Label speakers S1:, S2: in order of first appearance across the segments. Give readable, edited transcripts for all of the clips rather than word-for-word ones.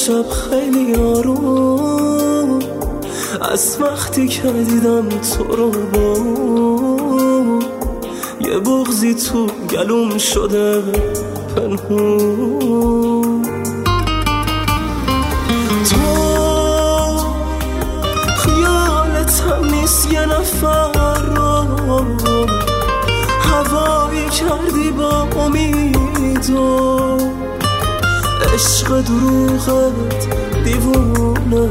S1: شب خیلی آروم، از وقتی که دیدم تو رو با یه بغضی تو گلوم شده پنهون. تو خیالت هم نیست یه نفر رو هوایی کردی با امید و عشق دروغت دیوونه.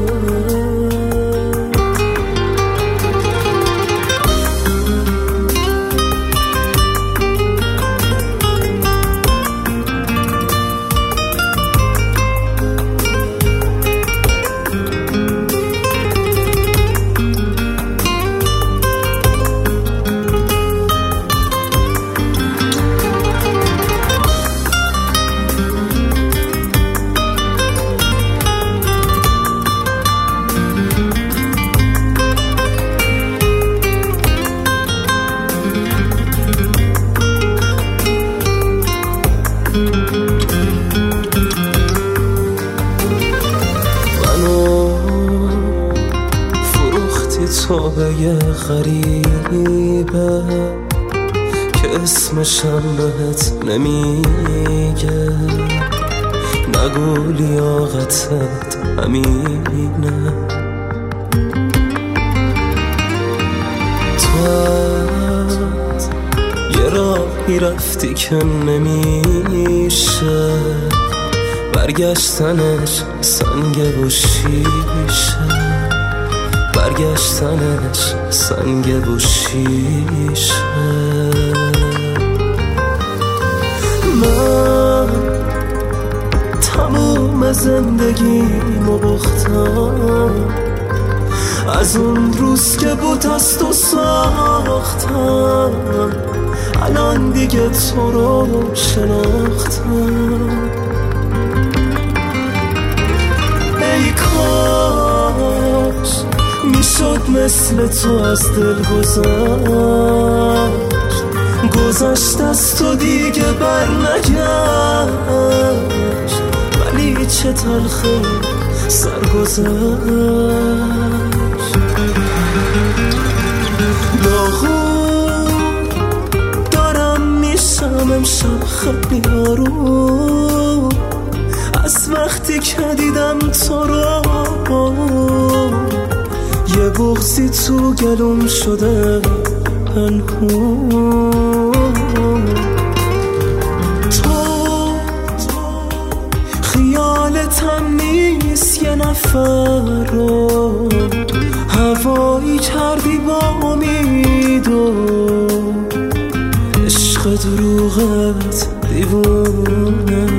S1: تو به یه غریبه که اسمشم بهت نمیگه، نگو لیاقتت همینه. تو یه راهی رفتی که نمیشه برگشتنش سنگ و شیشه، برگشتنش سنگ و شیشه. من تموم زندگیمو باختم، از اون روز که بود از تو ساختم، الان دیگه تو رو شناختم. ای کاش میشد مثل تو از دل گذشت از تو دیگه بر نگشت، ولی چه تلخه سرگذشت. داغون دارم میشم امشب خیلی آروم، از وقتی که دیدم تو رو یه بغضی تو گلوم شده پنهون. تو خیالت هم نیست یه نفر رو هوایی کردی با امید و عشق دروغت دیوونه.